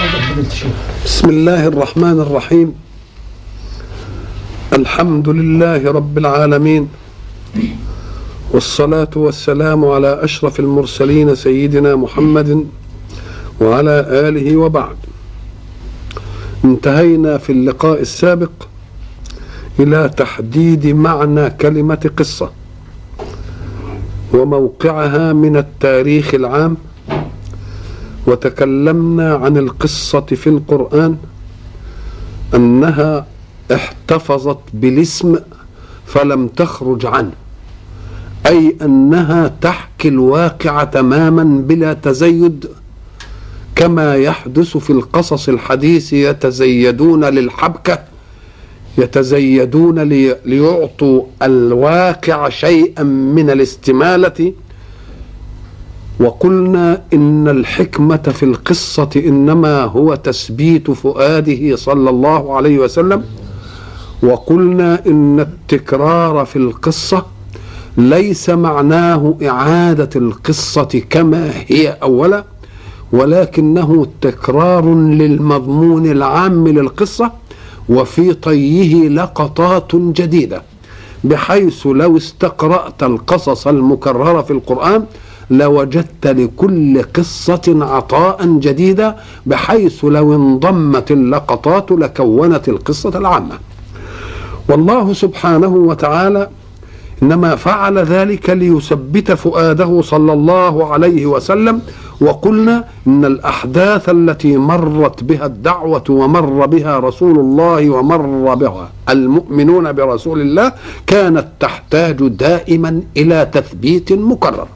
بسم الله الرحمن الرحيم. الحمد لله رب العالمين، والصلاة والسلام على أشرف المرسلين سيدنا محمد وعلى آله وبعد. انتهينا في اللقاء السابق إلى تحديد معنى كلمة قصة وموقعها من التاريخ العام، وتكلمنا عن القصة في القرآن أنها احتفظت بالاسم فلم تخرج عنه، أي أنها تحكي الواقع تماما بلا تزيد، كما يحدث في القصص الحديث. يتزيدون للحبكة، يتزيدون ليعطوا الواقع شيئا من الاستمالة. وقلنا إن الحكمة في القصة إنما هو تثبيت فؤاده صلى الله عليه وسلم. وقلنا إن التكرار في القصة ليس معناه إعادة القصة كما هي أولا، ولكنه تكرار للمضمون العام للقصة، وفي طيه لقطات جديدة، بحيث لو استقرأت القصص المكررة في القرآن لوجدت لكل قصة عطاء جديدا، بحيث لو انضمت اللقطات لكونت القصة العامة. والله سبحانه وتعالى إنما فعل ذلك ليثبت فؤاده صلى الله عليه وسلم. وقلنا إن الأحداث التي مرت بها الدعوة ومر بها رسول الله ومر بها المؤمنون برسول الله كانت تحتاج دائما إلى تثبيت مكرر.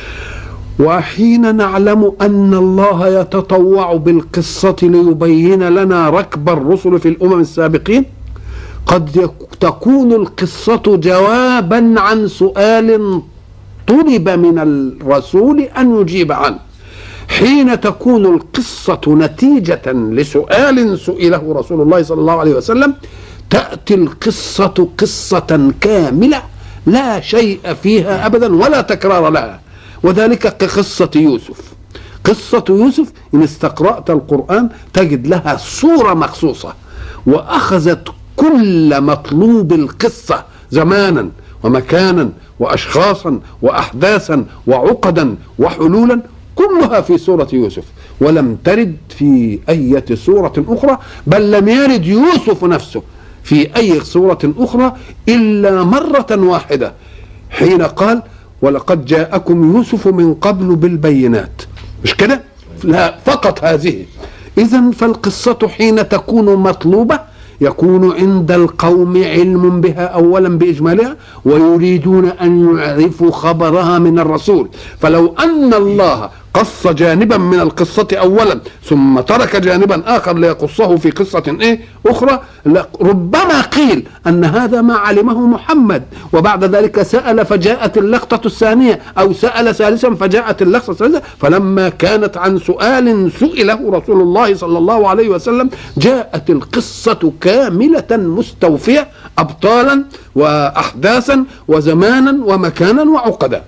وحين نعلم أن الله يتطوع بالقصة ليبين لنا ركب الرسل في الأمم السابقين، قد تكون القصة جوابا عن سؤال طلب من الرسول أن يجيب عنه. حين تكون القصة نتيجة لسؤال سئله رسول الله صلى الله عليه وسلم، تأتي القصة قصة كاملة لا شيء فيها أبدا ولا تكرار لها. وذلك كقصة يوسف. قصة يوسف إن استقرأت القرآن تجد لها صورة مخصوصة، وأخذت كل مطلوب القصة زمانا ومكانا وأشخاصا وأحداثا وعقدا وحلولا، كلها في سورة يوسف، ولم ترد في أي سورة أخرى، بل لم يرد يوسف نفسه في أي سورة أخرى إلا مرة واحدة، حين قال: ولقد جاءكم يوسف من قبل بالبينات. مش كده؟ لا، فقط هذه. إذن فالقصة حين تكون مطلوبة يكون عند القوم علم بها أولا بإجمالها، ويريدون أن يعرفوا خبرها من الرسول. فلو أن الله قص جانبا من القصة أولا ثم ترك جانبا آخر ليقصه في قصة أخرى، ربما قيل أن هذا ما علمه محمد، وبعد ذلك سأل فجاءت اللقطة الثانية، أو سأل ثالثا فجاءت اللقطة الثالثة. فلما كانت عن سؤال سئله رسول الله صلى الله عليه وسلم جاءت القصة كاملة مستوفية، أبطالا وأحداثا وزمانا ومكانا وعقدا.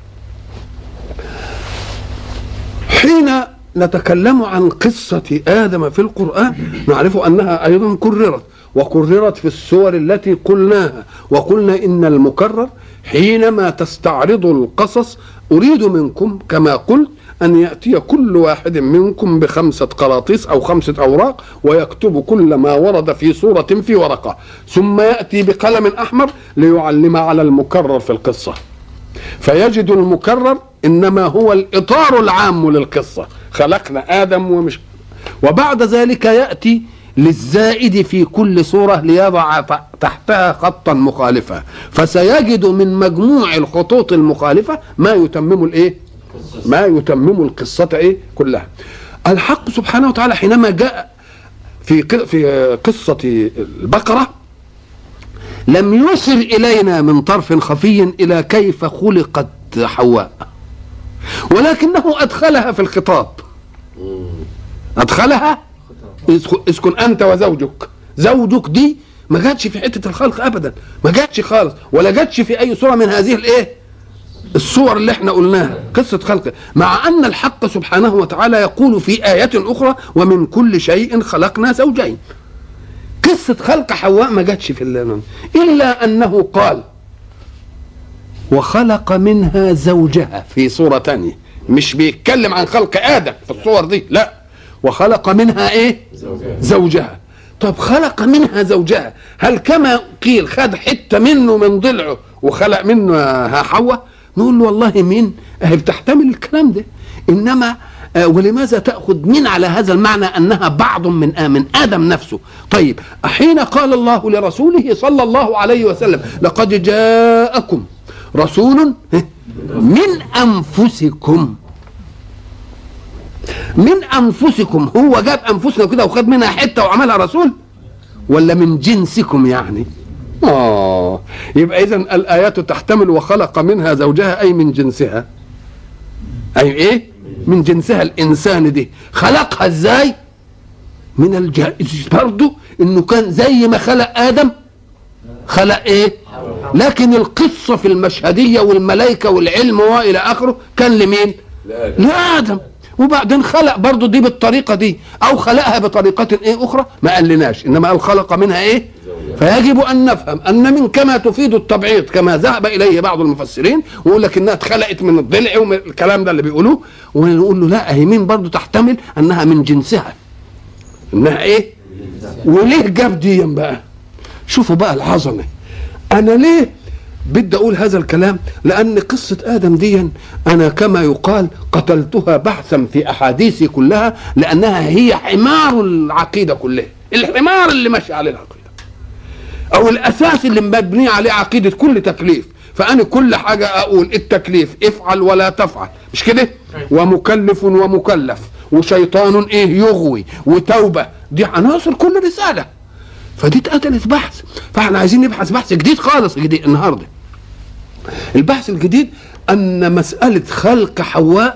حين نتكلم عن قصة آدم في القرآن نعرف أنها أيضا كررت في السور التي قلناها. وقلنا إن المكرر حينما تستعرض القصص أريد منكم كما قلت أن يأتي كل واحد منكم ب5 قراطيس أو 5 أوراق، ويكتب كل ما ورد في سورة في ورقة، ثم يأتي بقلم أحمر ليعلم على المكرر في القصة، فيجد المكرر إنما هو الإطار العام للقصة، خلقنا آدم وبعد ذلك يأتي للزائد في كل سورة ليضع تحتها خطا مخالفا، فسيجد من مجموع الخطوط المخالفة ما يتمم القصة كلها. الحق سبحانه وتعالى حينما جاء في قصة البقرة لم يوصل إلينا من طرف خفي إلى كيف خلقت حواء، ولكنه أدخلها في الخطاب. أدخلها: اسكن أنت وزوجك. زوجك دي ما جاتش في حتة الخلق أبدا، ما جاتش خالص، ولا جاتش في أي صورة من هذه الصور اللي احنا قلناها قصة خلق، مع أن الحق سبحانه وتعالى يقول في آية أخرى ومن كل شيء خلقنا زوجين. قصة خلق حواء ما جاتش في الليل إلا أنه قال وخلق منها زوجها في صورة تانية، مش بيتكلم عن خلق آدم في الصور دي، لا، وخلق منها ايه؟ زوجها. طب خلق منها زوجها، هل كما قيل خد حتة منه من ضلعه وخلق منها حواء؟ نقول له والله مين هي بتحتمل الكلام ده، انما ولماذا تأخذ من على هذا المعنى أنها بعض من آدم نفسه؟ طيب حين قال الله لرسوله صلى الله عليه وسلم لقد جاءكم رسول من أنفسكم، من أنفسكم، هو جاب أنفسنا كده وخد منها حتة وعملها رسول، ولا من جنسكم يعني؟ يبقى إذن الآيات تحتمل وخلق منها زوجها أي من جنسها، أي إيه؟ من جنسها. الإنسان دي خلقها إزاي؟ من الجائز برضو إنه كان زي ما خلق آدم خلق إيه؟ لكن القصة في المشهدية والملائكة والعلم وإلى آخره كان لمين؟ لآدم. وبعدين خلق برضو دي بالطريقة دي أو خلقها بطريقة إيه أخرى ما قالناش، إنما قال خلق منها إيه؟ فيجب أن نفهم أن من كما تفيد التبعيض كما ذهب إليه بعض المفسرين ويقول لك إنها اتخلقت من الضلع ومن الكلام ده اللي بيقولوه، ونقول له لا، هي مين برضو تحتمل أنها من جنسها، إنها إيه؟ وليه جاب دي بقى؟ شوفوا بقى العظمة. أنا ليه بدي أقول هذا الكلام؟ لأن قصة آدم دي أنا كما يقال قتلتها بحثا في أحاديثي كلها، لأنها هي حمار العقيدة كلها، الحمار اللي ماشي عليه العقيدة أو الأساس اللي مبني عليه عقيدة كل تكليف. فأنا كل حاجة أقول التكليف افعل ولا تفعل، مش كده؟ ومكلف ومكلف وشيطان إيه يغوي وتوبة، دي عناصر كل رسالة. فدي اتقتلت بحث، فاحنا عايزين نبحث بحث جديد خالص جديد النهارده. البحث الجديد ان مسألة خلق حواء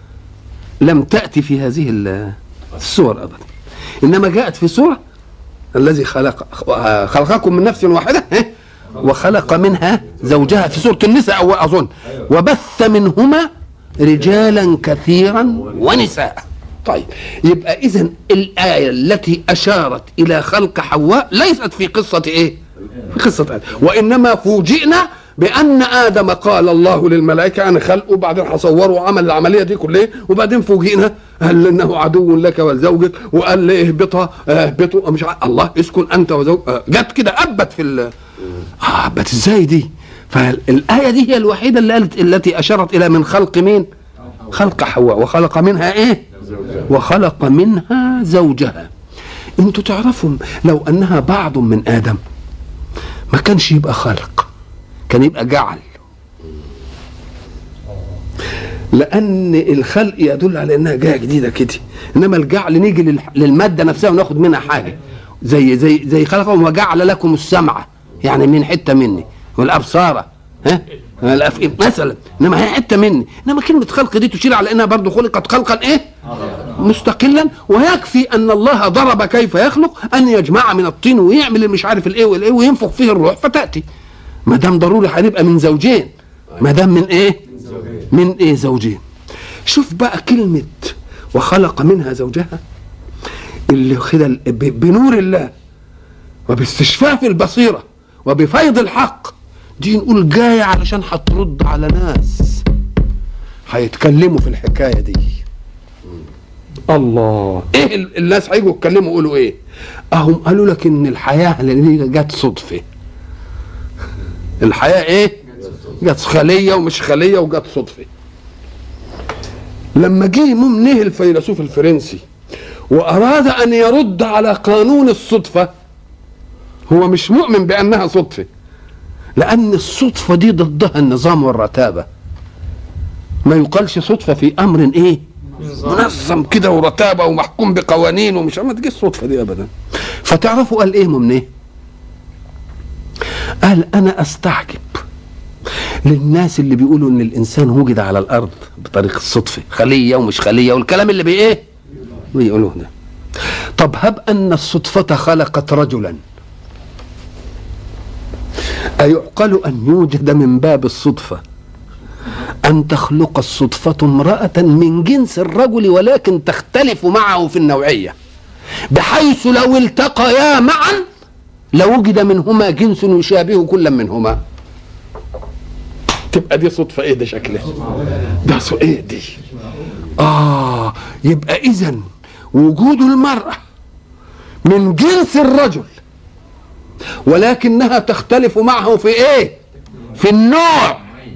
لم تأتي في هذه الصور ابدا، انما جاءت في صورة الذي خلقكم من نفس واحدة وخلق منها زوجها في سورة النساء أو أظن، وبث منهما رجالا كثيرا ونساء. طيب يبقى إذن الآية التي أشارت إلى خلق حواء ليست في قصة إيه؟ في قصة آدم، وإنما فوجئنا بأن آدم قال الله للملائكة أنا خلقه، وبعدين هصوره وعمل العملية دي كلها، وبعدين فوجئنا قال إنه عدو لك ولزوجك، وقال لي اهبطوا مش الله اسكن أنت وزوج، جت كده أبت في أبت إزاي دي؟ فالآية دي هي الوحيدة اللي قالت التي أشارت إلى من خلق مين؟ خلق حواء، وخلق منها إيه؟ وخلق منها زوجها. انتوا تعرفوا لو انها بعض من ادم ما كانش يبقى خلق، كان يبقى جعل، لان الخلق يدل على انها جايه جديده كده، انما الجعل نيجي للماده نفسها وناخد منها حاجه، زي خلقهم وجعل لكم السمع، يعني من حته مني، والابصار مثلا، انما هي حته مني. انما كلمه خلق دي تشير على انها برضو خلقت خلقا ايه؟ مستقلا. ويكفي ان الله ضرب كيف يخلق، ان يجمع من الطين ويعمل مش عارف الايه والايه وينفخ فيه الروح فتاتي. ما دام ضروري هنبقى من زوجين، ما دام من ايه؟ من ايه؟ زوجين. شوف بقى كلمه وخلق منها زوجها اللي كده بنور الله وباستشفاف البصيره وبفيض الحق، دي نقول جايه علشان هترد على ناس هيتكلموا في الحكايه دي. الله، ايه الناس هيجوا يتكلموا يقولوا ايه؟ اهم قالوا لك ان الحياه اللي جت صدفه. الحياه ايه؟ جت خليه ومش خليه وجت صدفه. لما جه ممنه الفيلسوف الفرنسي واراد ان يرد على قانون الصدفه، هو مش مؤمن بانها صدفه، لأن الصدفة دي ضدها النظام والرتابة. ما يقالش صدفة في أمر إيه؟ منظم كده ورتابة ومحكوم بقوانين ومش ما تجيش الصدفة دي أبدا. فتعرفوا قال إيه من إيه؟ قال أنا أستعجب للناس اللي بيقولوا إن الإنسان وجد على الأرض بطريقة الصدفة، خلية ومش خلية والكلام اللي بإيه؟ بيقولوه ده. طب هب أن الصدفة خلقت رجلا، أيعقل أن يوجد من باب الصدفة أن تخلق الصدفة امرأة من جنس الرجل ولكن تختلف معه في النوعية، بحيث لو التقيا معا لوجد منهما جنس يشابه كل منهما. تبقى دي صدفة ايه ده شكلها؟ ده ايه دي؟ يبقى إذن وجود المرأة من جنس الرجل ولكنها تختلف معه في ايه؟ في النوع،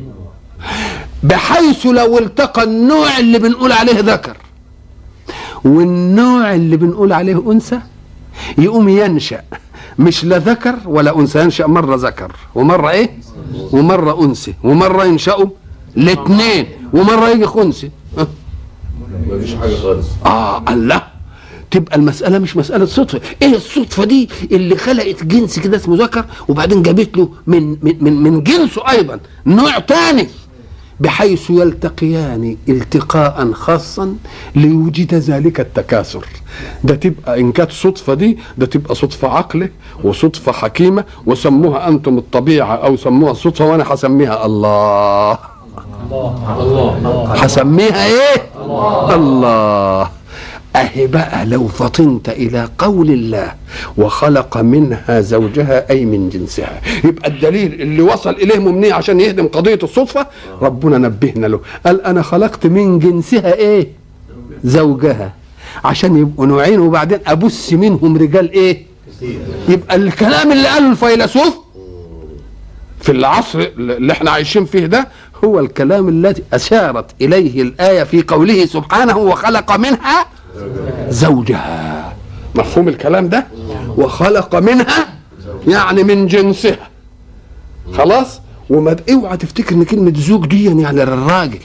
بحيث لو التقى النوع اللي بنقول عليه ذكر والنوع اللي بنقول عليه أنثى يقوم ينشأ مش لا ذكر ولا أنثى، ينشأ مرة ذكر ومرة ايه؟ ومرة أنثى، ومرة ينشأوا الاثنين، ومرة يجي خنثى. مفيش حاجة خالص. الله، تبقى المسألة مش مسألة صدفة. ايه الصدفة دي اللي خلقت جنس كده اسمه ذكر وبعدين جابت له من جنسه ايضا نوع تاني، بحيث يلتقيان التقاء خاصا ليوجد ذلك التكاثر. ده تبقى ان كانت صدفة دي، ده تبقى صدفة عقله وصدفة حكيمة، وسموها انتم الطبيعة او سموها الصدفة، وانا هسميها الله. هسميها ايه؟ الله. اهي بقى لو فطنت الى قول الله وخلق منها زوجها اي من جنسها، يبقى الدليل اللي وصل اليه ممنيه عشان يهدم قضيه الصدفه ربنا نبهنا له، قال انا خلقت من جنسها ايه؟ زوجها، عشان يبقوا نوعين وبعدين ابث منهم رجال ايه؟ يبقى الكلام اللي قاله الفيلسوف في العصر اللي احنا عايشين فيه ده هو الكلام الذي اشارت اليه الايه في قوله سبحانه وخلق منها زوجها. مفهوم الكلام ده؟ وخلق منها يعني من جنسها. خلاص؟ وما اوعى تفتكر ان كلمه زوج دي يعني للراجل،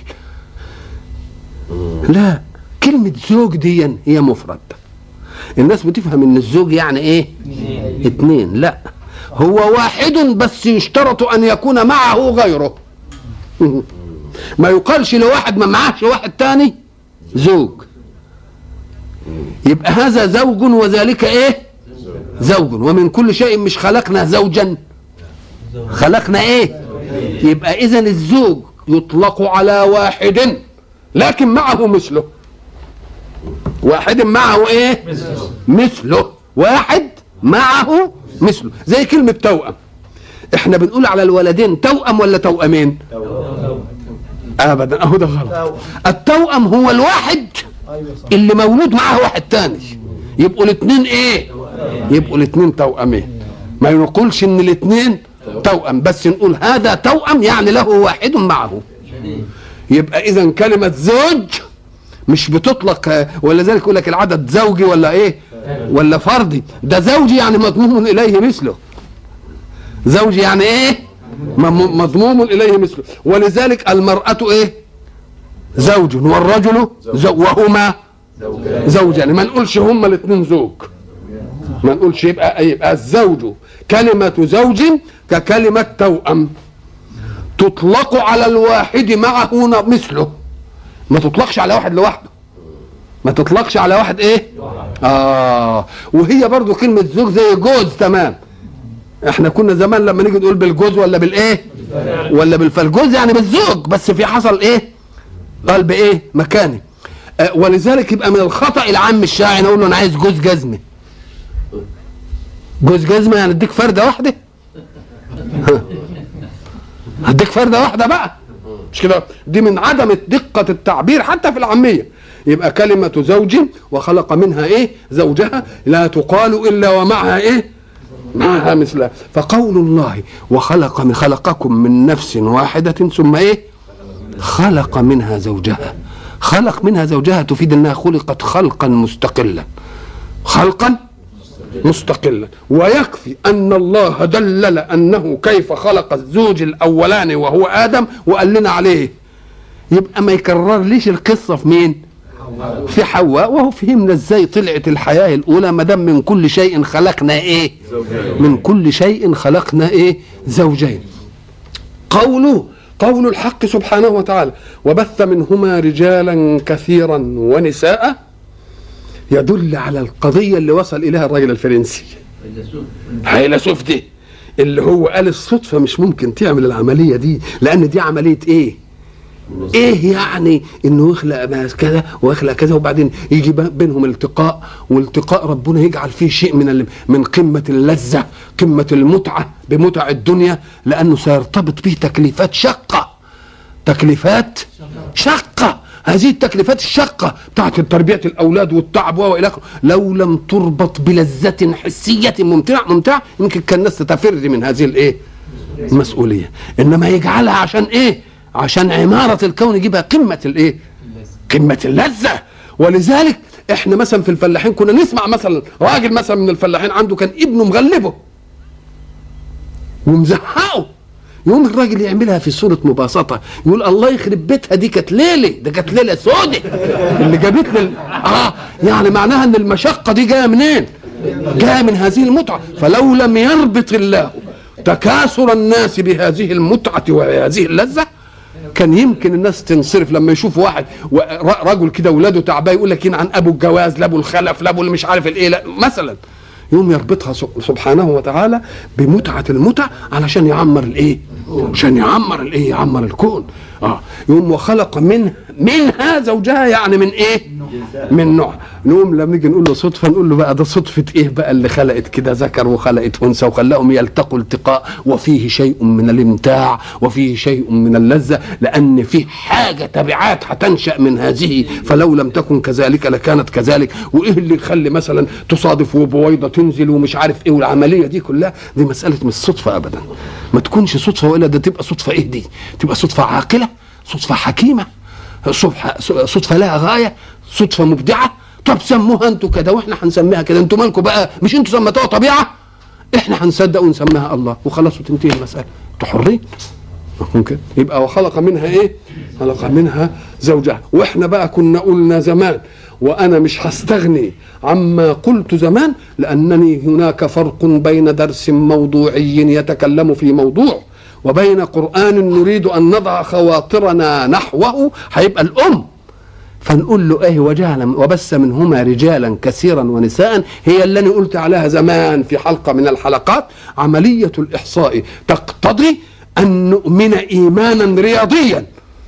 لا، كلمه زوج دي هي مفرد. الناس بتفهم ان الزوج يعني ايه؟ اتنين. لا، هو واحد بس يشترط ان يكون معه غيره. ما يقالش لواحد ما معهش واحد تاني زوج، يبقى هذا زوج وذلك ايه؟ زوج. ومن كل شيء مش خلقنا زوجا، خلقنا ايه؟ يبقى اذن الزوج يطلق على واحد لكن معه مثله. واحد معه ايه؟ مثله. واحد معه مثله، زي كلمة توأم. احنا بنقول على الولدين توأم ولا توأمين؟ ابدا، اهو ده غلط. التوأم هو الواحد اللي مولود معاه واحد تاني، يبقوا الاثنين ايه؟ يبقوا الاثنين توأمين. ما نقولش ان الاثنين توأم، بس نقول هذا توأم يعني له واحد معه. يبقى اذا كلمة زوج مش بتطلق، ولذلك يقول لك العدد زوجي ولا ايه؟ ولا فردي. ده زوجي يعني مضموم اليه مثله. زوجي يعني ايه؟ مضموم اليه مثله. ولذلك المرأة ايه؟ زوج، والرجل زوج، وهما زوجان. ما نقولش هما الاثنين زوج، ما نقولش. يبقى الزوج كلمة زوج ككلمة توأم، تطلق على الواحد معه مثله، ما تطلقش على واحد لوحده، ما تطلقش على واحد ايه؟ وهي برضو كلمة زوج زي جوز. تمام، احنا كنا زمان لما نيجي نقول بالجوز ولا بالايه ولا بالفالجوز يعني بالزوج، بس في حصل ايه؟ قال بايه؟ مكاني. ولذلك يبقى من الخطأ العام الشائع نقول له انا عايز جوز جزمه. جوز جزمه يعني اديك فرده واحده؟ هديك فرده واحده بقى، مش كده؟ دي من عدم دقه التعبير حتى في العاميه. يبقى كلمه زوج وخلق منها ايه؟ زوجها لا تقال الا ومعها ايه؟ معها مثلها. فقول الله خلقكم من نفس واحده ثم ايه؟ خلق منها زوجها. خلق منها زوجها تفيد انها خلقت خلقا مستقلا، خلقا مستقلا. ويكفي ان الله دلل انه كيف خلق الزوج الاولاني وهو ادم وقال لنا عليه، يبقى ما يكرر ليش القصه في مين؟ في حواء. وهو فهمنا ازاي طلعت الحياه الاولى ما دام من كل شيء خلقنا ايه؟ من كل شيء خلقنا ايه؟ زوجين. قول الحق سبحانه وتعالى وبث منهما رجالا كثيرا ونساء يدل على القضية اللي وصل إليها الراجل الفرنسي فيلسوف دي، اللي هو قال الصدفة مش ممكن تعمل العملية دي، لأن دي عملية إيه؟ ايه يعني انه يخلق كذا ويخلق كذا وبعدين يجي بينهم التقاء، والتقاء ربنا يجعل فيه شيء من قمة اللذة، قمة المتعة بمتع الدنيا، لانه سيرتبط به تكليفات شقة، تكليفات شقة. هذه التكليفات الشقة بتاعت تربية الأولاد والتعب وإلى آخره لو لم تربط بلذة حسية ممتعة يمكن كان الناس تفر من هذه الإيه؟ المسؤولية. إنما يجعلها عشان إيه؟ عشان عمارة الكون يجيبها قمة الإيه؟ قمة اللذة. ولذلك إحنا مثلا في الفلاحين كنا نسمع مثلا راجل مثلا من الفلاحين عنده كان ابنه مغلبه ومزهقه، يوم الراجل يعملها في صورة مباسطة يقول الله يخرب بيتها، دي كانت ليلة، ده كانت ليلة سودة اللي جابتنا يعني معناها ان المشقة دي جاية منين؟ جاية من هذه المتعة. فلو لم يربط الله تكاثر الناس بهذه المتعة وهذه اللذة كان يمكن الناس تنصرف لما يشوف واحد رجل كده ولاده تعبان يقول لك عن ابو الجواز لابو الخلف لابو اللي مش عارف الايه لا مثلا، يوم يربطها سبحانه وتعالى بمتعة المتع علشان يعمر الايه؟ عشان يعمر الايه؟ يعمر الكون. يوم وخلق منها زوجها، يعني من ايه؟ من نوع. نقوم لما نيجي نقول له صدفه نقول له بقى ده صدفه ايه بقى اللي خلقت كده ذكر وخلقت انثى وخلاهم يلتقوا التقاء وفيه شيء من الامتاع وفيه شيء من اللذه، لان فيه حاجه تبعات هتنشا من هذه، فلو لم تكن كذلك لكانت كذلك. وايه اللي يخلي مثلا تصادف وبويضه تنزل ومش عارف ايه، والعمليه دي كلها دي مساله مش صدفه ابدا، ما تكونش صدفه، والا ده تبقى صدفه ايه؟ دي تبقى صدفه عاقله، صدفه حكيمه، صدفه لها غايه، صدفه مبدعه. طب سموها انتوا كده واحنا هنسميها كده، انتوا مالكم بقى؟ مش انتوا سميتوها طبيعه، احنا هنصدق ونسميها الله وخلاص وتنتهي المساله، انتوا حرين. ممكن يبقى وخلق منها ايه؟ خلق منها زوجها. واحنا بقى كنا قلنا زمان، وانا مش هستغني عما قلت زمان، لانني هناك فرق بين درس موضوعي يتكلم في موضوع وبين قرآن نريد أن نضع خواطرنا نحوه، هيبقى الأم فنقول له ايه؟ وجعل وبث منهما رجالا كثيرا ونساء، هي اللي انا قلت عليها زمان في حلقة من الحلقات. عملية الإحصاء تقتضي أن نؤمن إيمانا رياضيا،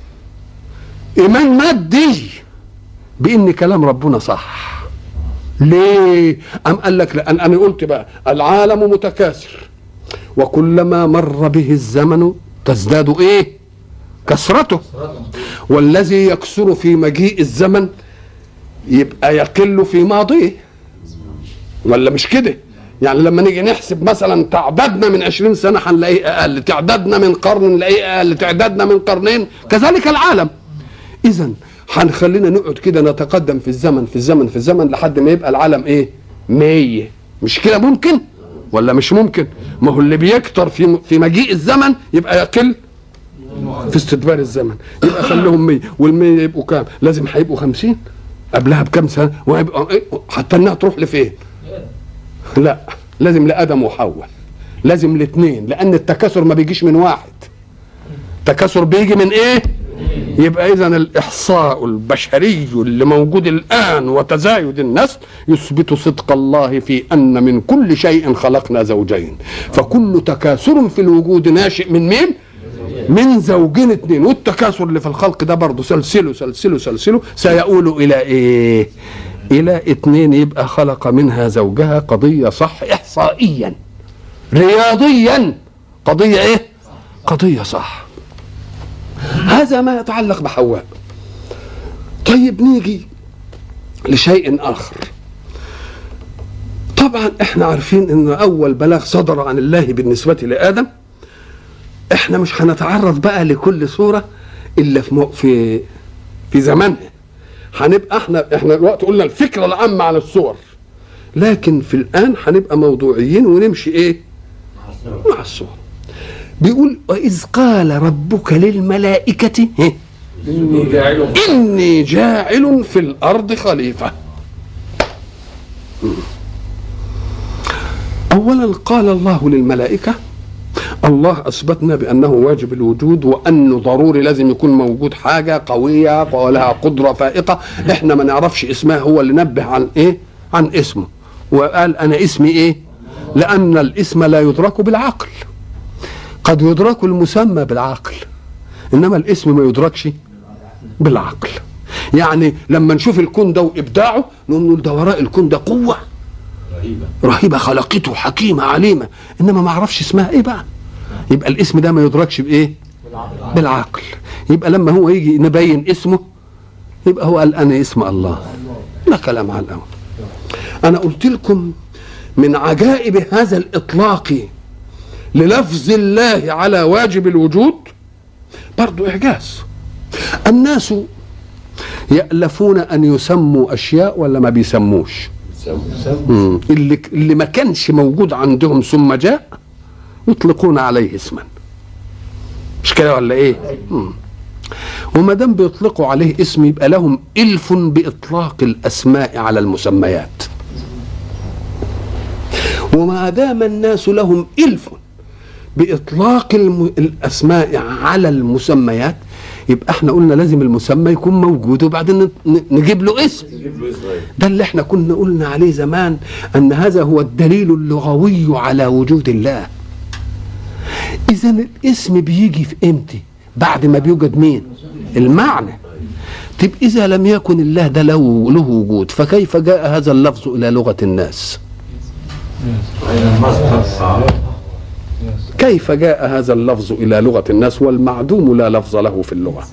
إيمان مادي، بإن كلام ربنا صح. ليه؟ أم قال لك لأن أنا قلت بقى العالم متكاثر، وكلما مر به الزمن تزداد ايه؟ كثرته. والذي يكثر في مجيء الزمن يبقى يقل في ماضيه، ولا مش كده؟ يعني لما نيجي نحسب مثلا تعدادنا من 20 سنة هنلاقيه اقل، تعدادنا من قرن نلاقيه اقل، تعدادنا من قرنين، كذلك العالم. اذا هنخلينا نقعد كده نتقدم في الزمن في الزمن في الزمن لحد ما يبقى العالم ايه؟ 100. مش كده ممكن ولا مش ممكن؟ ما هو اللي بيكتر في مجيء الزمن يبقى يقل في استدبار الزمن، يبقى خليهم 100، وال100 يبقوا كام؟ لازم هيبقوا 50 قبلها بكام سنه، وهيبقى حتى انها تروح لفين؟ لا، لازم لآدم وحواء، لازم الاثنين، لان التكاثر ما بيجيش من واحد، التكاثر بيجي من ايه؟ يبقى اذا الاحصاء البشري اللي موجود الان وتزايد النسل يثبت صدق الله في ان من كل شيء خلقنا زوجين، فكل تكاثر في الوجود ناشئ من مين؟ من زوجين اثنين. والتكاثر اللي في الخلق ده برضه سلسله سلسله سلسله سيؤول الى ايه؟ الى 2. يبقى خلق منها زوجها قضيه صح احصائيا رياضيا، قضيه ايه؟ قضيه صح. هذا ما يتعلق بحواء. طيب نيجي لشيء آخر. طبعا احنا عارفين ان اول بلاغ صدر عن الله بالنسبة لآدم. احنا مش هنتعرض بقى لكل صورة الا في زمانها، هنبقى احنا الوقت قلنا الفكرة العامة عن الصور، لكن في الآن هنبقى موضوعيين ونمشي ايه؟ مع الصور. بيقول وإذ قال ربك للملائكة إني جاعل في الأرض خليفة. أولا قال الله للملائكة، الله أثبتنا بأنه واجب الوجود، وأنه ضروري لازم يكون موجود حاجة قوية ولها قدرة فائقة، إحنا ما نعرفش اسمها، هو اللي نبه عن إيه؟ عن اسمه، وقال أنا اسمي إيه؟ لأن الاسم لا يدرك بالعقل، قد يدرك المسمى بالعقل، انما الاسم ما يدركش بالعقل. يعني لما نشوف الكون ده وابداعه نقول ده وراء الكون ده قوه رهيبه خلقته حكيمه عليمه، انما ما اعرفش اسمها ايه بقى. يبقى الاسم ده ما يدركش بايه؟ بالعقل. يبقى لما هو يجي نبين اسمه يبقى هو قال انا اسم الله. لا كلام على الاول. انا قلت لكم من عجائب هذا الاطلاق للفظ الله على واجب الوجود برضو اعجاز. الناس يألفون ان يسموا اشياء ولا ما بيسموش؟ اللي ما كانش موجود عندهم ثم جاء يطلقون عليه اسما، مش كده ولا ايه؟ وما دام بيطلقوا عليه اسم يبقى لهم إلف بإطلاق الأسماء على المسميات. وما دام الناس لهم إلف بإطلاق الأسماء على المسميات يبقى احنا قلنا لازم المسمى يكون موجود وبعدين نجيب له اسم. ده اللي احنا كنا قلنا عليه زمان أن هذا هو الدليل اللغوي على وجود الله. إذا الاسم بيجي في امتى؟ بعد ما بيوجد مين؟ المعنى. طيب إذا لم يكن الله ده له وجود فكيف جاء هذا اللفظ إلى لغة الناس؟ كيف جاء هذا اللفظ إلى لغة الناس والمعدوم لا لفظ له في اللغة؟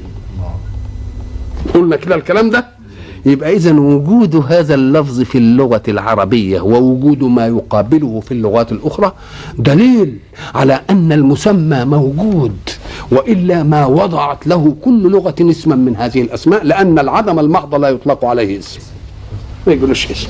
قلنا كده الكلام ده. يبقى إذن وجود هذا اللفظ في اللغة العربية ووجود ما يقابله في اللغات الأخرى دليل على أن المسمى موجود، وإلا ما وضعت له كل لغة اسما من هذه الأسماء، لأن العدم المحض لا يطلق عليه اسم، ما يقولوش اسم.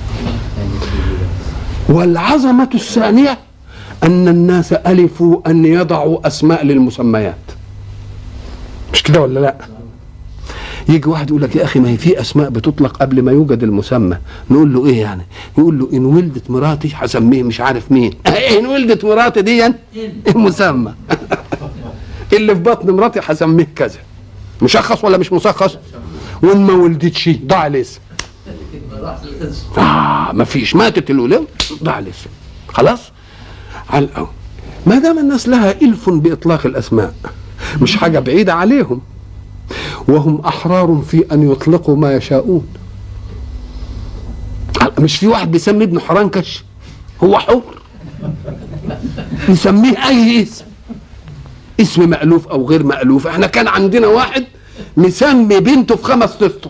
والعظمة الثانية أن الناس ألفوا أن يضعوا أسماء للمسميات، مش كده ولا لا؟ يجي واحد يقول لك يا أخي ما هي في أسماء بتطلق قبل ما يوجد المسمى. نقول له إيه يعني؟ يقول له إن ولدت مراتي هسميه مش عارف مين. إن ولدت مراتي دي مسمى. اللي في بطن مراتي هسميه كذا. مشخص ولا مش مشخص؟ وإن ما ولدتش ضاع الاسم. ما فيش، ماتت الولاد ضاع الاسم. خلاص؟ على الأول. ما دام الناس لها إلف بإطلاق الأسماء مش حاجة بعيدة عليهم، وهم أحرار في أن يطلقوا ما يشاءون. مش في واحد بيسمي ابنه حرنكش، هو حر يسميه أي اسم مألوف أو غير مألوف. احنا كان عندنا واحد مسمي بنته في 5 أسطر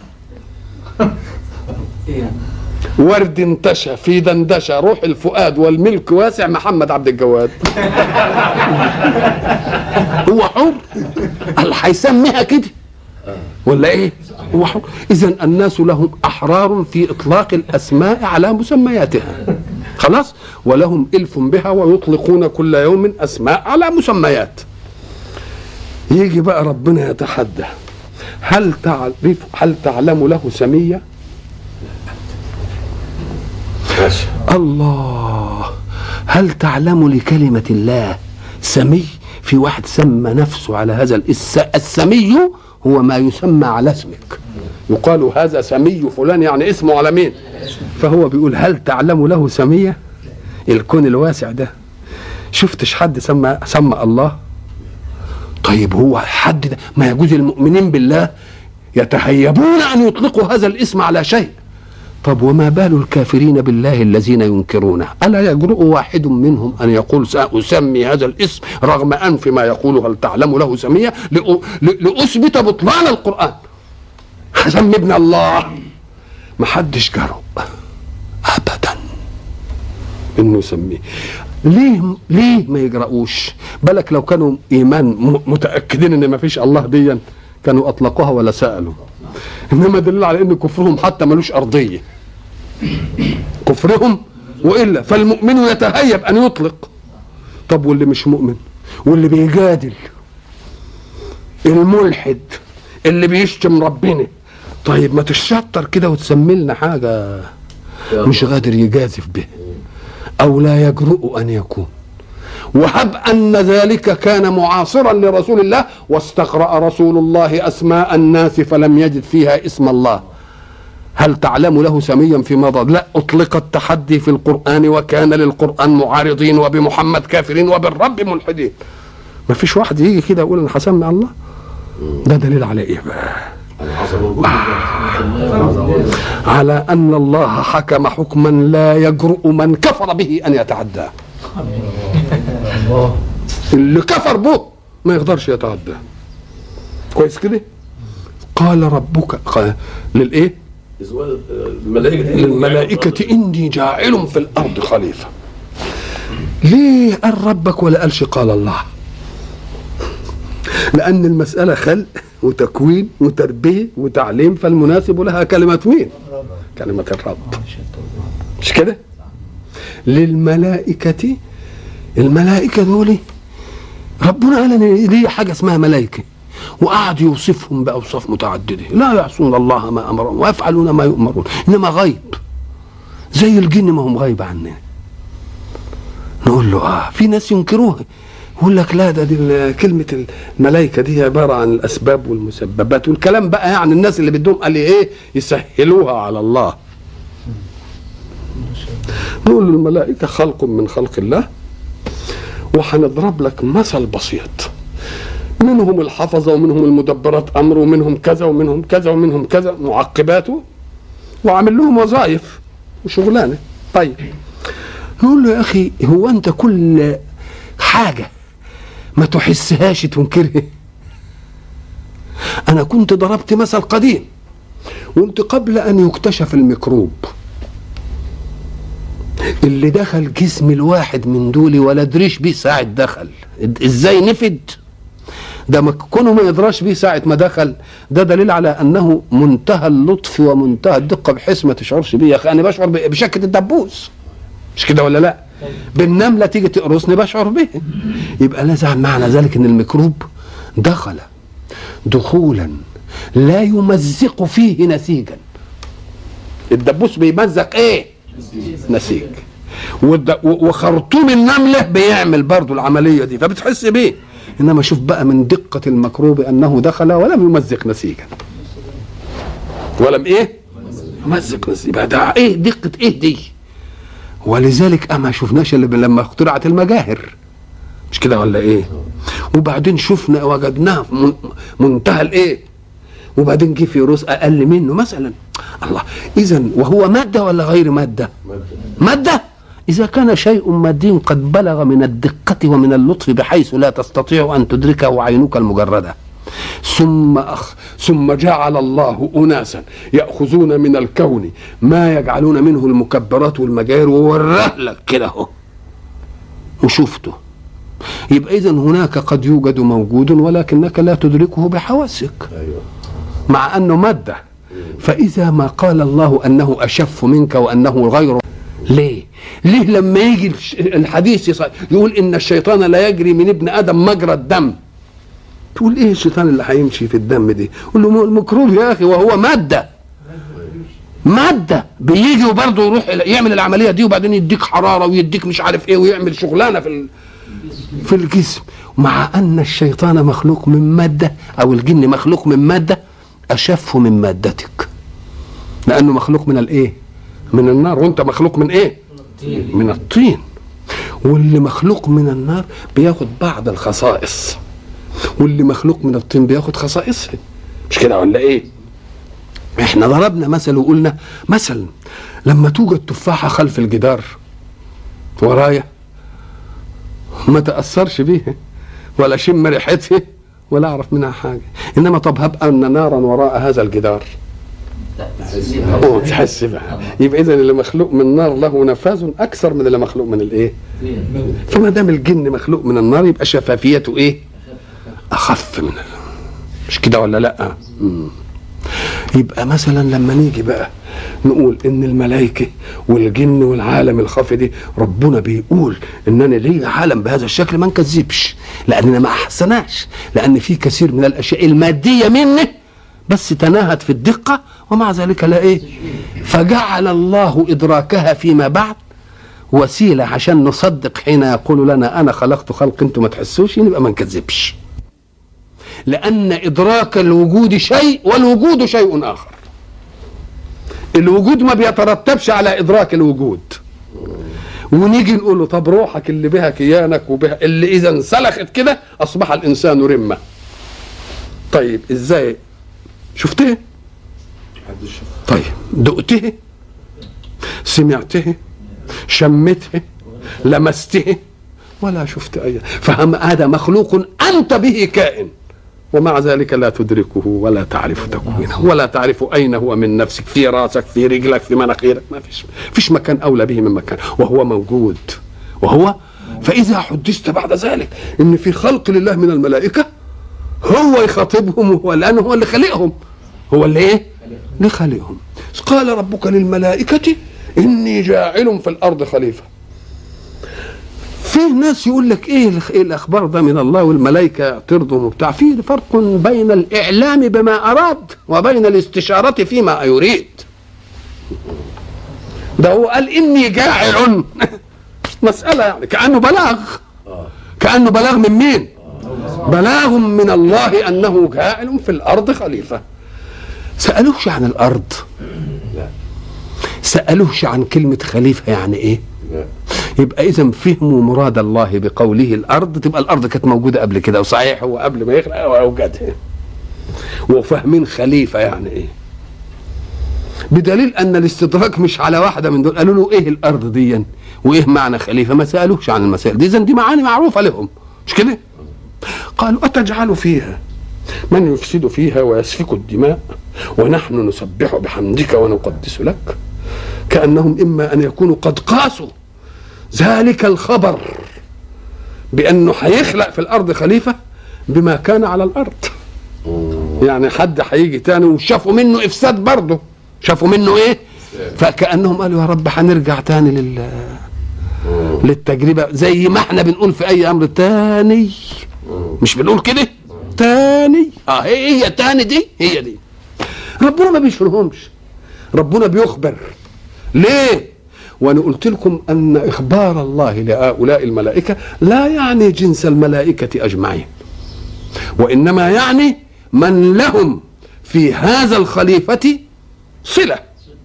ورد انتشى في دندشة روح الفؤاد والملك واسع محمد عبد الجواد. هو حر، قال هيسميها كده ولا ايه؟ هو حر. اذا الناس لهم احرار في اطلاق الاسماء على مسمياتها، خلاص، ولهم الف بها ويطلقون كل يوم اسماء على مسميات. يجي بقى ربنا يتحدى، هل تعلم له سمية؟ الله، هل تعلم لكلمة الله سمي؟ في واحد سمى نفسه على هذا السمي هو ما يسمى على اسمك، يقال هذا سمي فلان يعني اسمه على مين. فهو بيقول هل تعلم له سمية؟ الكون الواسع ده شفتش حد سمى الله؟ طيب هو حد ده ما يجوز المؤمنين بالله يتهيبون أن يطلقوا هذا الاسم على شيء. طب وما بال الكافرين بالله الذين ينكرونه؟ ألا يجرؤ واحد منهم أن يقول سأسمي هذا الاسم رغم أنف ما يقوله هل تعلم له سمية لأثبت بطلان القرآن؟ هسمي ابن الله، ما حدش جرؤ أبدا إنه يسميه. ليه ما يجرؤوش؟ بالك لو كانوا إيمان متأكدين إن ما فيش الله ديا كانوا أطلقوها ولا سألوا. إنما دليل على إن كفرهم حتى ملوش أرضية، كفرهم وإلا فالمؤمن يتهيب أن يطلق. طب واللي مش مؤمن واللي بيجادل الملحد اللي بيشتم ربنا، طيب ما تشطر كده وتسمي لنا حاجة مش قادر يجازف به أو لا يجرؤ أن يكون. وهب أن ذلك كان معاصرا لرسول الله واستقرأ رسول الله أسماء الناس فلم يجد فيها اسم الله، هل تعلم له سميا في مضى؟ لا، أطلق التحدي في القرآن وكان للقرآن معارضين وبمحمد كافرين وبالرب ملحدين. ما فيش واحد يجي كده يقول أنا هسمي الله. ده دليل على ايه بقى؟ على ان الله حكم حكما لا يجرؤ من كفر به ان يتعداه. اللي كفر به ما يقدرش يتعداه. كويس كده؟ قال ربك للايه؟ للملائكة إني جاعل في الأرض خليفة. ليه قال ربك ولا قالش قال الله؟ لأن المسألة خلق وتكوين وتربية وتعليم، فالمناسب لها كلمة مين؟ كلمة الرب. مش كده؟ للملائكة، الملائكة دول ربنا قال ان ليه حاجة اسمها ملائكة، وقعد يوصفهم بأوصاف متعددة، لا يعصون الله ما أمرهم ويفعلون ما يؤمرون، إنما غيب زي الجن ما هم غيب عننا. نقول له في ناس ينكروها، يقول لك لا دي كلمة الملائكة دي عبارة عن الأسباب والمسببات والكلام بقى، يعني الناس اللي بدهم قال ايه يسهلوها على الله. نقول له الملائكة خلق من خلق الله، وهنضرب لك مثل بسيط. منهم الحفظة ومنهم المدبرات أمر ومنهم كذا ومنهم كذا ومنهم كذا معقباته، وعامل لهم وظائف وشغلانة. طيب نقول له يا أخي هو أنت كل حاجة ما تحسهاش تنكرها؟ أنا كنت ضربت مثل قديم وقلت قبل أن يكتشف الميكروب اللي دخل جسم الواحد من دول ولا دريش بيه ساعة دخل ازاي نفد، ده ما كونه ما يدراش بيه ساعة ما دخل، ده دليل على انه منتهى اللطف ومنتهى الدقة بحيث ما تشعرش بيه. يا اخي انا بشعر بشكة الدبوس، مش كده ولا لا؟ بالنملة تيجي تقرصني بشعر به. يبقى لازم معنى ذلك ان الميكروب دخل دخولا لا يمزق فيه نسيجا. الدبوس بيمزق ايه؟ نسيج. وخرطوم النملة بيعمل برضو العملية دي فبتحس بيه. انما شوف بقى من دقة الميكروب انه دخل ولم يمزق نسيجا، ولم ايه يمزق نسيجا. ده ايه دقة ايه دي؟ ولذلك اما شفناش اللي لما اخترعت المجاهر، مش كده ولا ايه؟ وبعدين شفنا وجدناها في منتهى الايه، وبعدين جه فيروس اقل منه مثلا. الله، اذا وهو مادة ولا غير مادة؟ مادة. إذا كان شيء مادي قد بلغ من الدقة ومن اللطف بحيث لا تستطيع أن تدركه عينك المجردة، ثم جعل الله أناسا يأخذون من الكون ما يجعلون منه المكبرات والمجاهر ووراه لك كده اهو وشفته. يبقى إذن هناك قد يوجد موجود ولكنك لا تدركه بحواسك مع أنه مادة. فإذا ما قال الله أنه أشف منك وأنه غيره، ليه لما يجي الحديث يقول إن الشيطان لا يجري من ابن آدم مجرى الدم، تقول إيه الشيطان اللي هيمشي في الدم دي؟ قول له الميكروب يا أخي، وهو مادة بيجي وبرضه يروح يعمل العملية دي وبعدين يديك حرارة ويديك مش عارف إيه ويعمل شغلانة في الجسم، مع أن الشيطان مخلوق من مادة أو الجن مخلوق من مادة أشف من مادتك، لأنه مخلوق من الإيه؟ من النار، وأنت مخلوق من إيه؟ من الطين. واللي مخلوق من النار بياخد بعض الخصائص، واللي مخلوق من الطين بياخد خصائصه، مش كده ولا إيه؟ إحنا ضربنا مثل وقلنا مثلا لما توجد تفاحة خلف الجدار ورايا ما تأثرش بيها ولا شم ريحتها ولا أعرف منها حاجة، إنما طب هب أن نارا وراء هذا الجدار تحس بها. يبقى إذن اللي مخلوق من النار له نفاذ أكثر من اللي مخلوق من الإيه؟ فما دام الجن مخلوق من النار يبقى شفافيته إيه؟ أخف من مش كده ولا لأ؟ يبقى مثلا لما نيجي بقى نقول ان الملائكه والجن والعالم الخفي دي ربنا بيقول اننا ليه عالم بهذا الشكل ما نكذبش، لاننا ما احسناش، لان في كثير من الاشياء الماديه منه بس تناهت في الدقه ومع ذلك لا ايه، فجعل الله ادراكها فيما بعد وسيله عشان نصدق حين يقول لنا انا خلقت خلق انتم ما تحسوش، يبقى ما نكذبش، لأن إدراك الوجود شيء والوجود شيء آخر. الوجود ما بيترتبش على إدراك الوجود. ونيجي نقول له طب روحك اللي بها كيانك وبها اللي إذا انسلخت كده أصبح الإنسان رمة. طيب ازاي شفته؟ طيب دقته؟ سمعته؟ شمته؟ لمسته؟ ولا شفت اي. فهم هذا مخلوق انت به كائن، ومع ذلك لا تدركه ولا تعرف تكوينه ولا تعرف اين هو من نفسك، في راسك، في رجلك، في مناخيرك، ما فيش مكان اولى به من مكان، وهو موجود وهو. فاذا حدثت بعد ذلك ان في خلق لله من الملائكه هو يخاطبهم، هو لانه هو اللي خلقهم، هو اللي ايه؟ اللي خلقهم. قال ربك للملائكه اني جاعل في الارض خليفه. في ناس يقول لك ايه الاخبار ده من الله والملائكه يعترضهم وبتاع. في فرق بين الاعلام بما اراد وبين الاستشاره فيما يريد. ده هو قال اني جاعل مساله يعني كانه بلاغ، كانه بلاغ من مين؟ بلاغ من الله انه جاعل في الارض خليفه. سالوش عن الارض، سالوش عن كلمه خليفه يعني ايه. يبقى اذا فهموا مراد الله بقوله الارض، تبقى الارض كانت موجوده قبل كده، وصحيح هو قبل ما يخلق اوجدها. وفاهمين خليفه يعني ايه، بدليل ان الاستدراك مش على واحده من دول. قالوا له ايه الارض دي وايه معنى خليفه، ما سالوش عن المسائل دي. اذا دي معاني معروفه لهم، مش كده؟ قالوا اتجعل فيها من يفسد فيها ويسفك الدماء ونحن نسبح بحمدك ونقدس لك. كأنهم إما أن يكونوا قد قاسوا ذلك الخبر بأنه هيخلق في الأرض خليفة بما كان على الأرض. يعني حد هيجي تاني وشافوا منه إفساد برضه، شافوا منه إيه؟ فكأنهم قالوا يا رب هنرجع تاني للتجربة، زي ما احنا بنقول في أي أمر تاني، مش بنقول كده تاني؟ هي تاني دي، هي دي. ربنا ما بيشرهمش، ربنا بيخبر. ليه؟ وانا قلت لكم ان اخبار الله لهؤلاء الملائكه لا يعني جنس الملائكه اجمعين، وانما يعني من لهم في هذا الخليفه صله،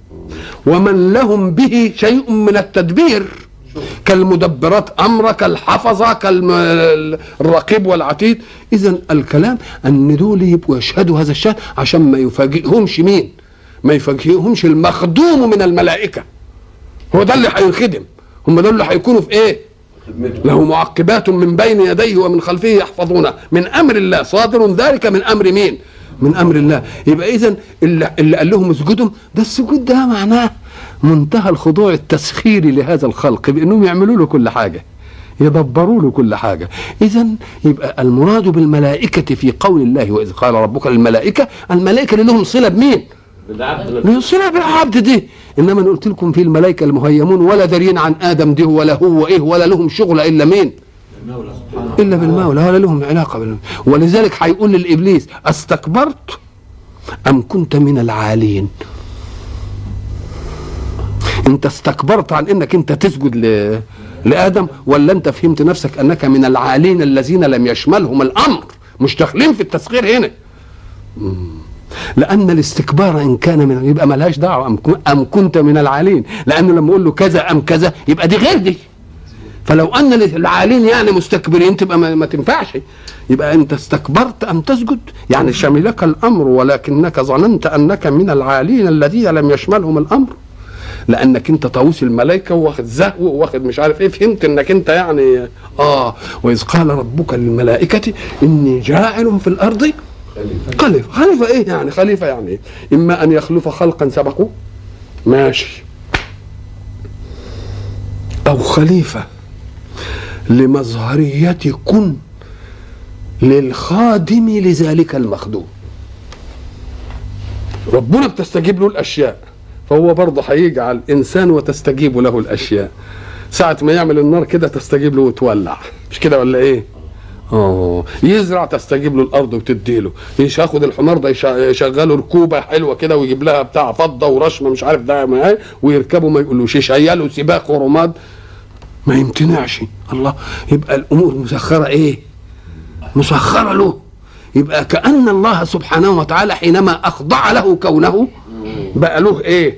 ومن لهم به شيء من التدبير، كالمدبرات امر، كالحفظه، كالرقيب والعتيد. اذا الكلام ان دول يبقوا يشهدوا هذا الشهد عشان ما يفاجئهمش مين؟ ما يفاجئهمش المخدوم من الملائكه، هو ده اللي هينخدم، هم دول اللي هيكونوا في ايه؟ له معقبات من بين يديه ومن خلفه يحفظونه من امر الله، صادر ذلك من امر مين؟ من امر الله. يبقى اذا اللي قال لهم اسجدوا، ده السجود ده معناه منتهى الخضوع التسخيري لهذا الخلق، بانهم يعملوا له كل حاجه، يدبروا له كل حاجه. اذا يبقى المراد بالملائكه في قول الله واذ قال ربك للملائكه، الملائكه اللي لهم صله بمين؟ صله بالعبد دي. انما انا قلت لكم في الملائكه المهيمون ولا دارين عن ادم دي ولا هو ايه، ولا لهم شغل الا مين؟ الا بالمولى، ولا لهم علاقه بالمولى. ولذلك هيقول للابليس استكبرت ام كنت من العالين؟ انت استكبرت عن انك انت تسجد لادم، ولا انت فهمت نفسك انك من العالين الذين لم يشملهم الامر، مش داخلين في التسخير هنا. لان الاستكبار ان كان من يبقى ملهاش دعوه ام كنت من العالين، لانه لما اقول له كذا ام كذا يبقى دي غير دي. فلو ان العالين يعني مستكبرين تبقى ما تنفعش. يبقى انت استكبرت ام تسجد يعني شملك الامر ولكنك ظننت انك من العالين الذين لم يشملهم الامر، لانك انت طاووس الملائكه واخد زهو واخد مش عارف ايه، فهمت انك انت يعني واذ قال ربك للملائكه اني جاعل في الارض خليفه. خليفه ايه يعني؟ خليفه يعني إيه؟ اما ان يخلف خلقا سبقوا ماشي، او خليفه لمظهريه كن للخادم لذلك المخدوم. ربنا بتستجيب له الاشياء، فهو برضه هيجعل انسان وتستجيب له الاشياء. ساعه ما يعمل النار كده تستجيب له وتولع، مش كده ولا ايه؟ يزرع تستجيب له الارض وتديله، ياخد الحمار ده يشغله ركوبه حلوه كده ويجيب لها بتاع فضه ورشمه مش عارف ده معاه ويركبه، ما يقولوش يشيله سباق ورماد، ما يمتنعش. الله، يبقى الامور مسخره ايه؟ مسخره له. يبقى كأن الله سبحانه وتعالى حينما اخضع له كونه بقى له ايه؟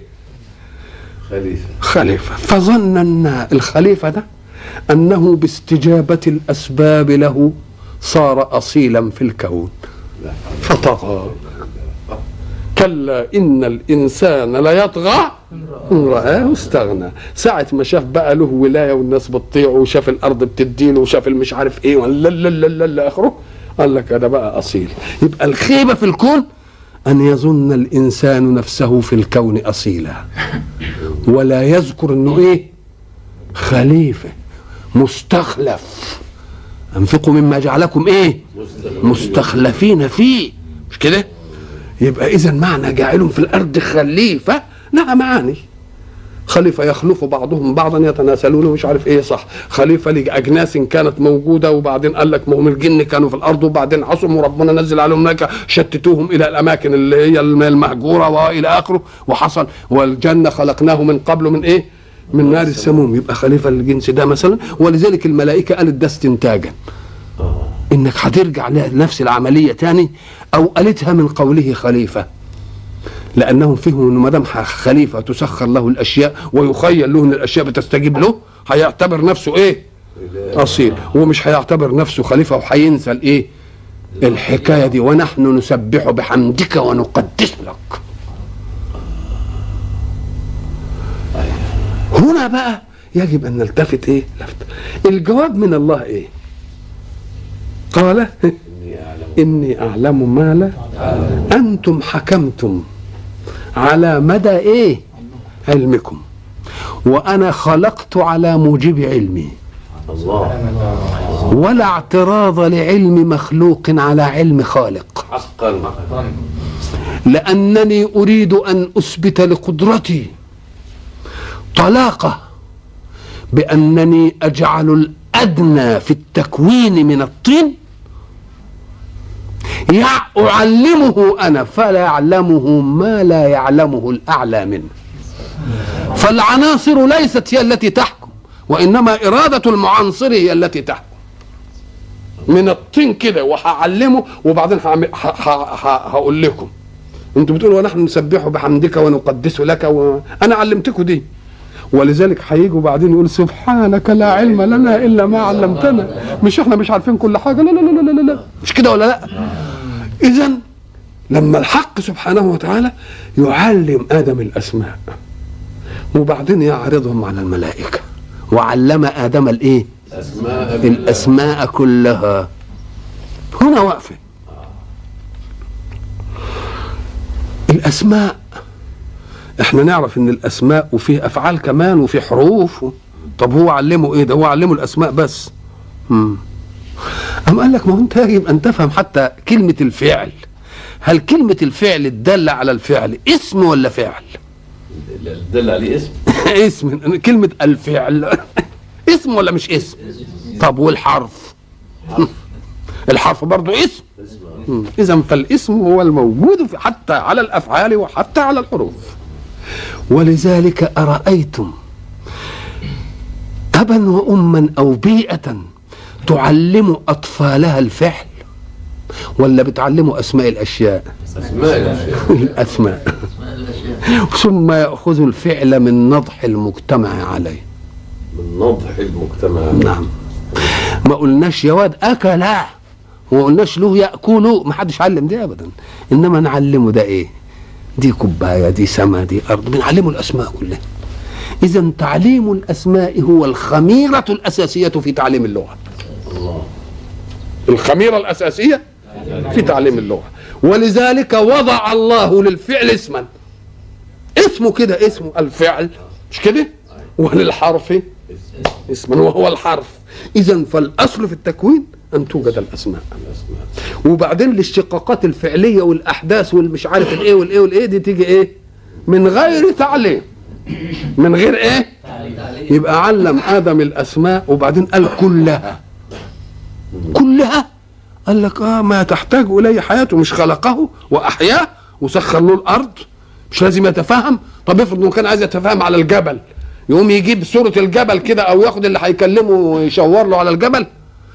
خليفه. فظن ان الخليفه ده انه باستجابه الاسباب له صار اصيلا في الكون. فطغى كلا إن الإنسان ليطغى إن رآه استغنى. ساعة ما شاف بقى له ولاية والناس بتطيعه وشاف الأرض بتديله وشاف المش عارف إيه لا لا لا لا آخره، قال لك أنا بقى أصيل. يبقى الخيبة في الكون أن يظن الإنسان نفسه في الكون أصيلا ولا يذكر أنه إيه؟ خليفة مستخلف. أنفقوا مما جعلكم إيه؟ مستخلفين فيه، مش كده؟ يبقى إذن معنى جاعل في الأرض خليفة لها معاني. خليفة يخلف بعضهم بعضا يتناسلون مش عارف ايه، صح. خليفة لأجناس كانت موجودة وبعدين قال لك ما هم الجن كانوا في الأرض وبعدين عصوا وربنا نزل عليهم هناك شتتوهم إلى الأماكن اللي هي المهجورة وإلى آخره، وحصل والجنة خلقناه من قبل من ايه؟ من نار السموم. يبقى خليفة الجنس ده مثلا. ولذلك الملائكة قالت ده استنتاجا انك هترجع لنفس العملية تاني، او قالتها من قوله خليفة لانهم فهموا انه ما دام خليفة تسخر له الاشياء ويخيل له ان الاشياء بتستجيب له، هيعتبر نفسه ايه؟ اصيل، ومش هيعتبر نفسه خليفة وهينسى الايه؟ الحكاية دي. ونحن نسبح بحمدك ونقدس لك. هنا بقى يجب ان نلتفت ايه؟ الجواب من الله ايه؟ قال إني أعلم ما لا أنتم حكمتم على مدى إيه؟ علمكم، وأنا خلقت على موجب علمي. ولا اعتراض لعلم مخلوق على علم خالق، لأنني أريد أن أثبت لقدرتي طلاقة بأنني أجعل الأدنى في التكوين من الطين أعلمه أنا فلا يعلمه ما لا يعلمه الأعلى منه. فالعناصر ليست هي التي تحكم، وإنما إرادة المعنصر هي التي تحكم. من الطين كده وهعلمه وبعدين هقول لكم. انتوا بتقولوا ونحن نسبح بحمدك ونقدس لك أنا علمتكم دي. ولذلك هيجوا بعدين يقول سبحانك لا علم لنا إلا ما علمتنا. مش احنا مش عارفين كل حاجة؟ لا لا لا لا لا، مش كده ولا لا؟ إذن لما الحق سبحانه وتعالى يعلم آدم الأسماء وبعدين يعرضهم على الملائكة، وعلم آدم الإيه؟ الأسماء كلها. هنا واقفة الأسماء. احنا نعرف ان الأسماء وفيه أفعال كمان وفيه حروف. طب هو علمه إيه؟ ده هو علمه الأسماء بس. أم قال لك ما هو أنت يجب أن تفهم حتى كلمة الفعل. هل كلمة الفعل الدالة على الفعل اسم ولا فعل؟ الدالة عليه اسم. اسم. كلمة الفعل اسم ولا مش اسم؟ طب والحرف؟ الحرف برضو اسم. إذا فالاسم هو الموجود حتى على الأفعال وحتى على الحروف. ولذلك أرأيتم أبا وأما أو بيئة تعلم أطفالها الفعل ولا بتعلموا أسماء الأشياء؟ أسماء الأشياء. الأسماء. ثم يأخذ الفعل من نضح المجتمع عليه. من نضح المجتمع. نعم. ما قلناش يا واد أكلا، وما قلناش له يأكلوا، ما حدش علم دي أبدا. إنما نعلمه ده إيه؟ دي كوباية، دي سما، دي أرض، بنعلمه الأسماء كلها. إذا تعليم الأسماء هو الخميرة الأساسية في تعليم اللغة. الخميرة الأساسية في تعليم اللغة. ولذلك وضع الله للفعل اسما، اسمه كده، اسمه الفعل، مش كده؟ وللحرف اسما وهو الحرف. إذن فالأصل في التكوين أن توجد الأسماء. وبعدين الاشتقاقات الفعلية والأحداث والمش عارف الإيه والإيه والإيه دي تيجي إيه؟ من غير تعليم. من غير إيه؟ يبقى علم آدم الأسماء وبعدين قال كلها. كلها قال لك ما تحتاج إليه حياته. مش خلقه وأحياه وسخر له الأرض؟ مش لازم يتفهم؟ طب افرض انه كان عايز يتفهم على الجبل، يقوم يجيب صورة الجبل كده او ياخد اللي هيكلمه ويشاور له على الجبل؟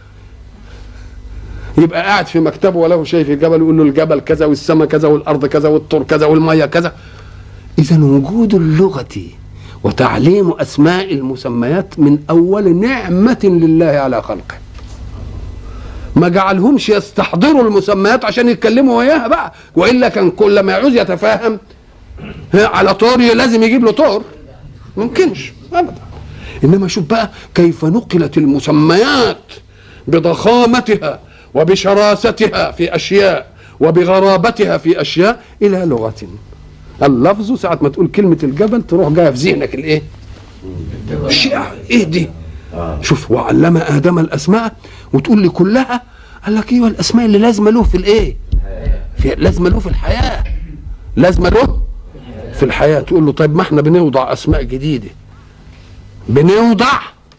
يبقى قاعد في مكتبه وله شايف الجبل يقول له الجبل كذا والسماء كذا والارض كذا والطور كذا والميه كذا. اذا وجود اللغة وتعليم اسماء المسميات من اول نعمة لله على خلقه. ما جعلهمش يستحضروا المسميات عشان يتكلموا وياها بقى، والا كان كل ما يعوز يتفاهم على طور لازم يجيب له طور، ممكنش ابدا. انما شوف بقى كيف نقلت المسميات بضخامتها وبشراستها في اشياء وبغرابتها في اشياء الى لغه. اللفظ ساعه ما تقول كلمه الجبل تروح جايه في ذهنك الايه؟ الشيء ايه دي؟ شوف وعلم ادم الاسماء، وتقول لي كلها، قال لك ايوه الاسماء اللي لازمه له في الايه؟ لازمه له في الحياه، لازمه له في الحياه. تقول له طيب ما احنا بنوضع اسماء جديده، بنوضع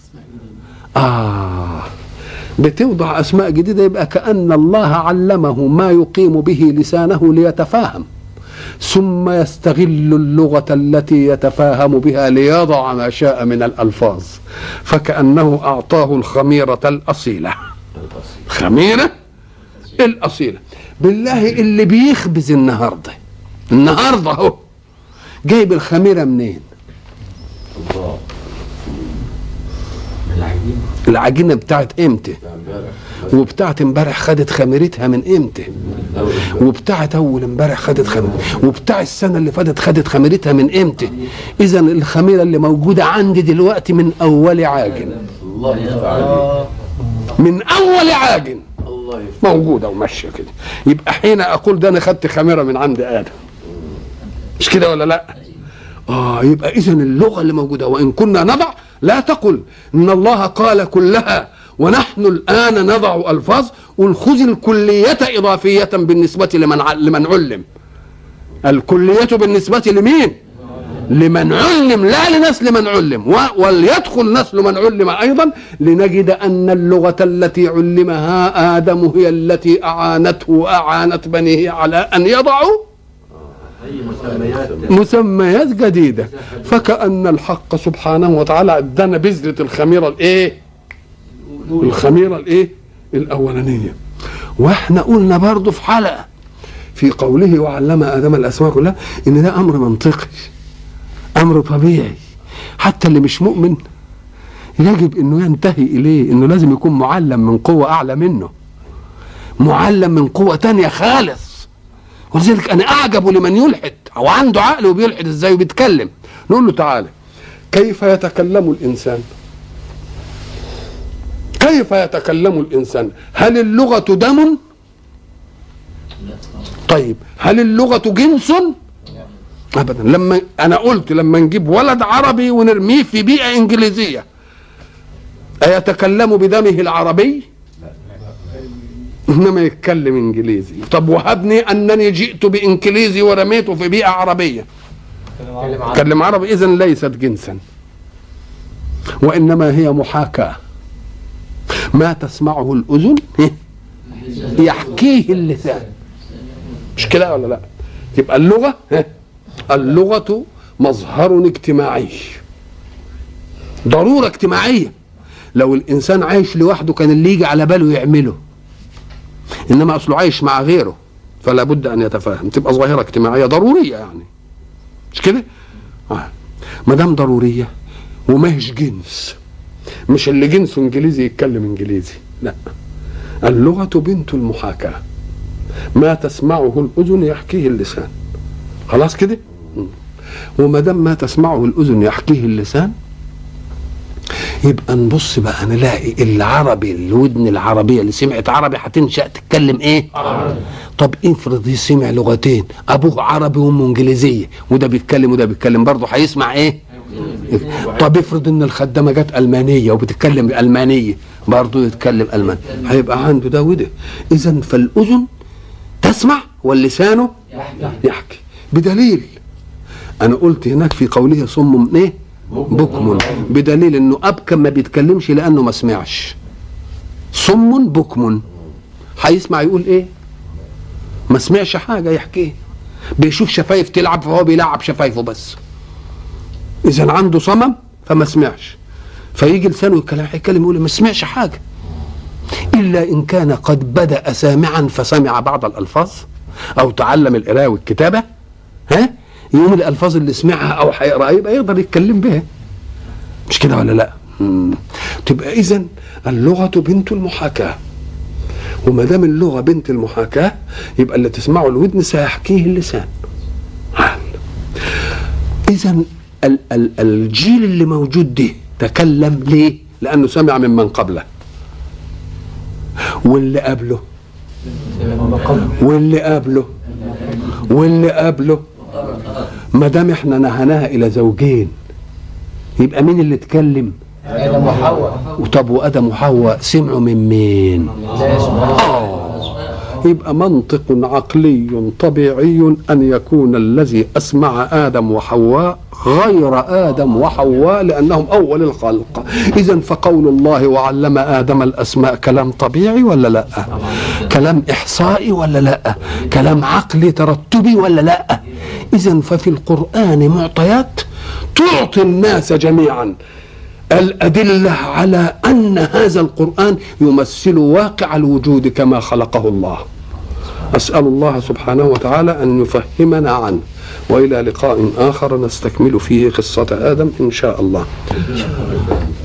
بتوضع اسماء جديده، يبقى كأن الله علمه ما يقيم به لسانه ليتفاهم، ثم يستغل اللغة التي يتفاهم بها ليضع ما شاء من الألفاظ، فكأنه أعطاه الخميرة الأصيلة. خميرة الأصيلة. بالله اللي بيخبز النهاردة اهو جايب الخميرة منين؟ العجينة بتاعت امتى؟ وبتاعت امبارح خدت خميرتها من امتى؟ وبتاعت اول امبارح خدت خميرتها، وبتاع السنة اللي فاتت خدت خميرتها من امتى؟ اذا الخميرة اللي موجودة عندي دلوقتي من اول عاجن، من اول عاجن موجودة وماشية كده. يبقى حين اقول ده انا خدت خميرة من عند ادم، مش كده ولا لا؟ يبقى اذا اللغة اللي موجودة، وان كنا نضع، لا تقل ان الله قال كلها ونحن الان نضع الفاظ، والخذ الكلية اضافية بالنسبة لمن علم. الكلية بالنسبة لمين؟ لمن علم، لا لنسل من علم، وليدخل نسل من علم ايضا، لنجد ان اللغة التي علمها ادم هي التي اعانته واعانت بنيه على ان يضعوا مسميات جديدة. فكأن الحق سبحانه وتعالى ادانا بذرة الخميرة الايه؟ الخميرة الايه؟ الاولانية. واحنا قلنا برضو في حلقة في قوله وعلم آدم الأسماء كلها ان ده امر منطقي، امر طبيعي، حتى اللي مش مؤمن يجب انه ينتهي اليه، انه لازم يكون معلم من قوة اعلى منه، معلم من قوة تانية خالص. ولذلك انا اعجب لمن يلحد او عنده عقل وبيلحد ازاي وبيتكلم. نقول له تعالى كيف يتكلم الانسان؟ كيف يتكلم الانسان؟ هل اللغة دم؟ طيب هل اللغة جنس؟ ابدا. لما انا قلت لما نجيب ولد عربي ونرميه في بيئة انجليزية ايتكلم بدمه العربي؟ انما يتكلم انجليزي. طب وهبني انني جئت بانجليزي ورميته في بيئة عربية، يتكلم عربي. اذن ليست جنسا، وانما هي محاكاة. ما تسمعه الاذن يحكيه اللسان، مش كده ولا لا؟ يبقى اللغة مظهر اجتماعي، ضرورة اجتماعية. لو الانسان عايش لوحده كان اللي يجي على باله يعمله، انما اصله عايش مع غيره فلا بد ان يتفاهم، تبقى ظاهرة اجتماعية ضرورية يعني، مش كده؟ ما دام ضرورية وماهيش جنس، مش اللي جنسه انجليزي يتكلم انجليزي، لا، اللغة بنت المحاكاة. ما تسمعه الأذن يحكيه اللسان، خلاص كده. وما دام ما تسمعه الأذن يحكيه اللسان، يبقى نبص بقى نلاقي العربي، الودن العربية اللي سمعت عربي هتنشأ تتكلم ايه؟ عربي. طب افرض سمع لغتين، ابوه عربي وامه انجليزية، وده بيتكلم وده بيتكلم، برضه هيسمع ايه؟ طب افرض ان الخدامة جت ألمانية وبتتكلم بألمانية، برضه يتكلم ألماني، هيبقى عنده ده وده. اذا فالأذن تسمع واللسان يحكي. بدليل انا قلت هناك في قوله صم ايه؟ بكم، بدليل انه ابكم ما بيتكلمش لانه ما سمعش. صم بكم هيسمع يقول ايه؟ ما سمعش حاجه يحكيه، بيشوف شفايف تلعب فهو بيلعب شفايفه بس. اذا عنده صمم فما سمعش، فيجي لسانه يتكلم يقول ما سمعش حاجه، الا ان كان قد بدأ سامعا فسمع بعض الالفاظ او تعلم القراءه والكتابه، يوم الالفاظ اللي سمعها او هيقرا يبقى يقدر يتكلم بها، مش كده ولا لا؟ تبقى اذا اللغه بنت المحاكاه، وما دام اللغة بنت المحاكاة يبقى اللي تسمعه الودن سيحكيه اللسان. إذا الجيل اللي موجود ده تكلم ليه؟ لأنه سمع ممن قبله، واللي قبله واللي قبله واللي قبله. ما دام احنا نهناها إلى زوجين يبقى مين اللي اتكلم؟ آدم وحواء. طب وآدم وحواء سمعوا من مين؟ يبقى منطق عقلي طبيعي أن يكون الذي أسمع آدم وحواء غير آدم وحواء لأنهم أول الخلق. إذن فقول الله وعلم آدم الأسماء كلام طبيعي ولا لا؟ كلام إحصائي ولا لا؟ كلام عقلي ترتبي ولا لا؟ إذن ففي القرآن معطيات تعطي الناس جميعا الأدلة على أن هذا القرآن يمثل واقع الوجود كما خلقه الله. أسأل الله سبحانه وتعالى أن يفهمنا عنه، وإلى لقاء آخر نستكمل فيه قصة آدم إن شاء الله.